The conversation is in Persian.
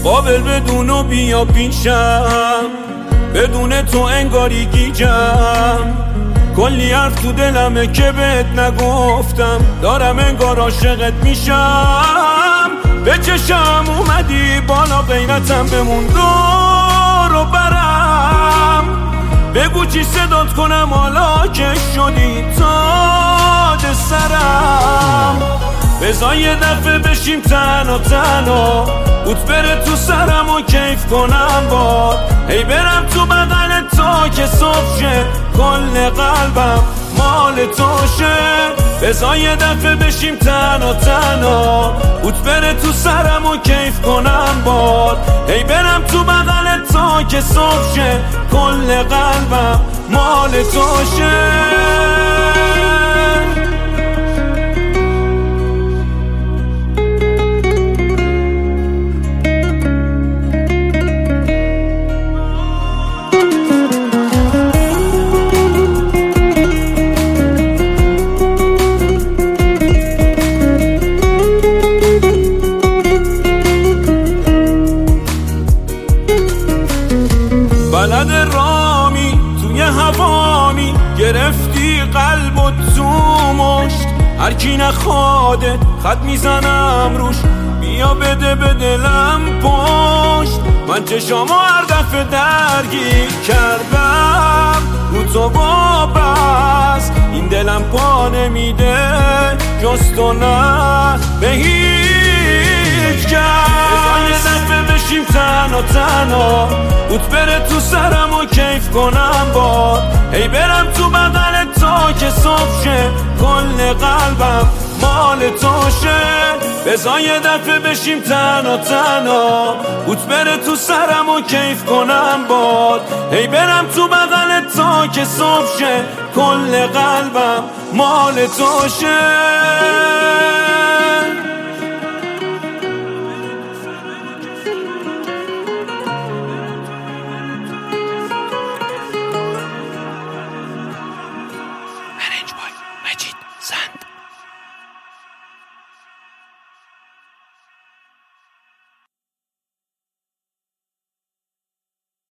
قابل بدونو بیا پیشم، بدون تو انگاری گیجم. کلی حرف تو دلمه که بهت نگفتم، دارم انگار عاشقت میشم. به چشم اومدی بالا غیرتم بمون دور و برم. بگو چی صدات کنم حالا که شدی تاج سرم. بذار یه دفعه بشیم تنها تنها، اوت بره تو سرم و کیف کنم باد. هی برم تو بغل تا که صبح شه، کل قلبم مال توشه. بذار یه دفعه بشیم تنها تنها، اوت بره تو سرم و کیف کنم باد. هی برم تو بغل تا که صبح شه، کل قلبم مال توشه. بلد رامی توی هوامی، گرفتی قلب و تو مشت. هر کی نخواده خط میزنم روش، بیا بده به دلم پشت. من چشامو هر دفعه درگیر کردم رو تو وابست، این دلم پا نمیده جز تو نه به هیچ کس. یه دفعه بشیم تنها تنها، اوت بره تو سرم و کیف کنم باد. هی برم تو بغل تا که صبح شه، کل قلبم مال توشه. بذار یه دفعه بشیم تنها تنها، اوت بره تو سرم و کیف کنم باد. هی برم تو بغل تا که صبح شه، کل قلبم مال توشه.